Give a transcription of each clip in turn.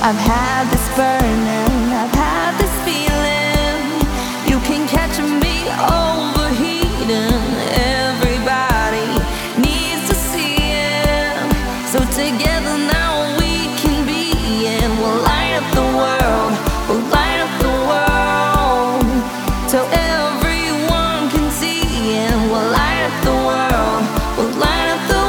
I've had this burning, I've had this feeling. You can catch me overheating. Everybody needs to see it. So together now we can be, and we'll light up the world. We'll light up the world, so everyone can see, and we'll light up the world. We'll light up the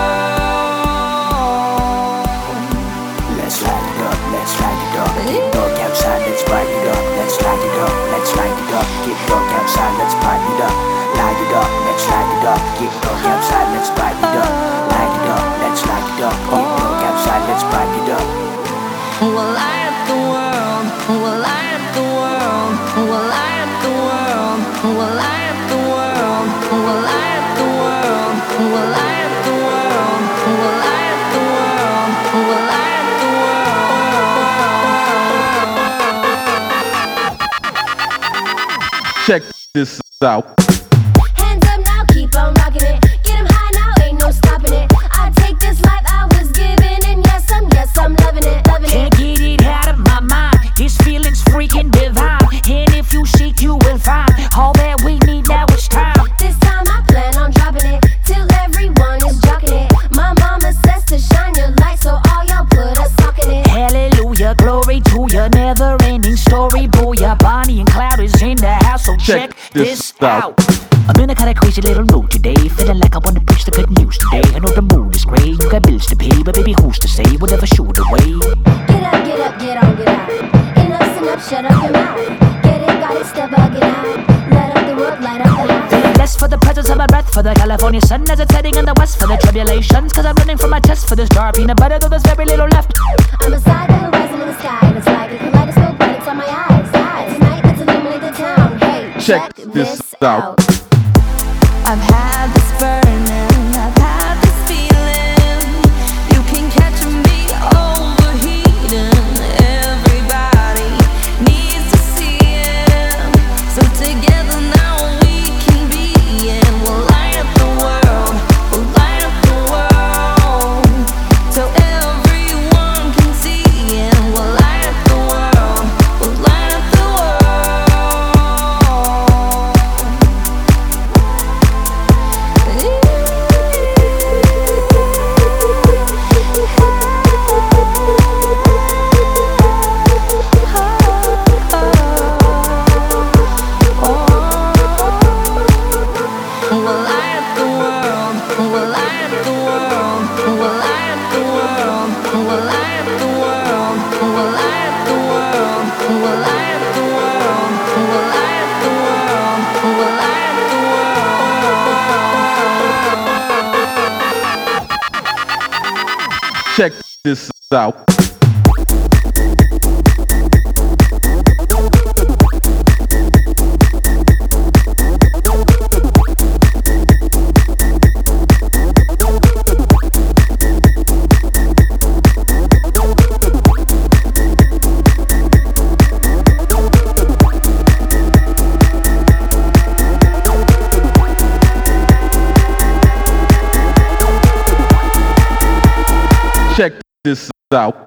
world. Let's light it up, let's light it up. Get dark outside, let's bright it up. Let's light it up, let's light it up. Get dark outside, let's bright it up. Light it up, let's light it up. Get dark outside, let's bright it up. Light it up, let's light it up. Get dark outside, let's bright it up. We'll light up the world. We'll light up the world. We'll light up the world. We'll light up the world. We'll light up the world. We'll light up the world. We'll light up the world. We'll light up the world. Check this out. Hands up now, keep on rocking it. Get 'em high now, ain't no stopping it. I take this life I was given, and yes, I'm loving it, loving Can't it. get it out of my mind. This feeling's freaking divine. And if you seek, you will find all that we need. Now it's time. This time I plan on dropping it till everyone is jocking it. My mama says to shine your light, so all y'all put a sock in it. Hallelujah, glory to your never-ending story. Booyah, Bonnie and Cloud is in the house, so check this out. I'm in a kinda crazy little mood today, feeling like I wanna preach the good news today. I know the mood is great, you got bills to pay, but baby, who's to say we'll never shoot away? Get up, get up, get on, get out. Enough's enough, shut up your mouth. Get it, got it, step out, get out. Light up the world, light up the house. Feeling blessed for the presence of my breath, for the California sun as it's heading in the west, for the tribulations, cause I'm running from my chest, for this dark peanut butter, though there's very little left. I'm beside the horizon in the sky, and it's like a kaleidoscope, but it's on my eyes. Tonight, let's illuminate the town. Hey, Check this out. I've had this burning, I've had this feeling. You can catch me overheating. Everybody needs to see it. So together now we can be, and we'll light up the world. We'll light up the world, so everyone can see, and we'll light up the world. We'll light up the world. We'll light up the world. We'll light up the world. We'll light up the world. We'll light up the world. We'll light up the world. We'll light up the world. We'll light up the world. We'll light up the world. Check this out. Check this out.